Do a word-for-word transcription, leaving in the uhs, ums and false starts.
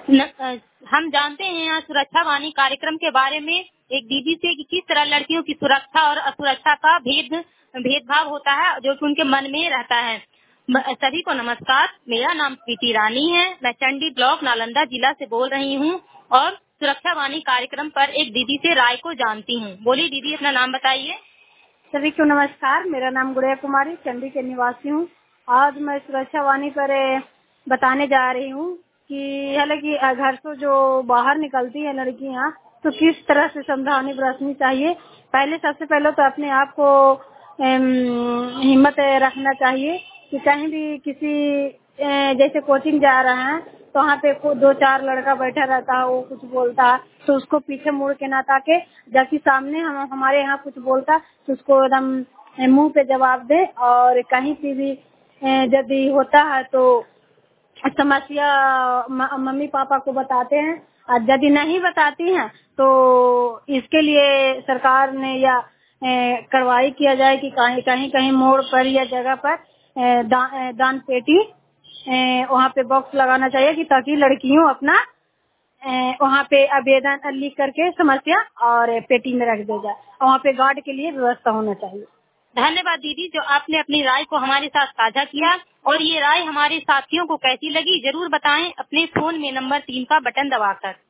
न, अ, हम जानते हैं यहाँ सुरक्षा वाणी कार्यक्रम के बारे में एक दीदी से कि किस तरह लड़कियों की सुरक्षा और असुरक्षा का भेद भेदभाव होता है जो कि उनके मन में रहता है। म- सभी को नमस्कार, मेरा नाम प्रीति रानी है। मैं चंडी ब्लॉक नालंदा जिला से बोल रही हूँ और सुरक्षा वाणी कार्यक्रम पर एक दीदी से राय को जानती हूँ। बोलिए दीदी, अपना नाम बताइए। सभी को नमस्कार, मेरा नाम गुड़िया कुमारी, चंडी के निवासी हूँ। आज मैं सुरक्षा वाणी पर ए, बताने जा रही हूँ कि हालांकि घर से जो बाहर निकलती है लड़कियाँ तो किस तरह से सावधानी बरतनी चाहिए। पहले सबसे पहले तो अपने आप को एम, हिम्मत रखना चाहिए कि कहीं भी किसी ए, जैसे कोचिंग जा रहे हैं तो वहाँ पे को- दो चार लड़का बैठा रहता है, वो कुछ बोलता है तो उसको पीछे मुड़ के ना ताके, जबकि सामने हम हमारे यहाँ कुछ बोलता तो उसको एकदम मुंह पे जवाब दे। और कहीं से भी ए, यदि होता है तो समस्या म- मम्मी पापा को बताते हैं, और यदि नहीं बताती हैं तो इसके लिए सरकार ने या ए, कार्रवाई किया जाए कि कहीं कहीं कहीं मोड़ पर या जगह पर ए, दा, ए, दान पेटी ए, वहाँ पे बॉक्स लगाना चाहिए कि ताकि लड़कियों अपना ए, वहाँ पे आवेदन लिख करके समस्या और पेटी में रख दे जाए। वहाँ पे गार्ड के लिए व्यवस्था होना चाहिए। धन्यवाद दीदी, जो आपने अपनी राय को हमारे साथ साझा किया। और ये राय हमारे साथियों को कैसी लगी जरूर बताएं अपने फोन में नंबर तीन का बटन दबाकर।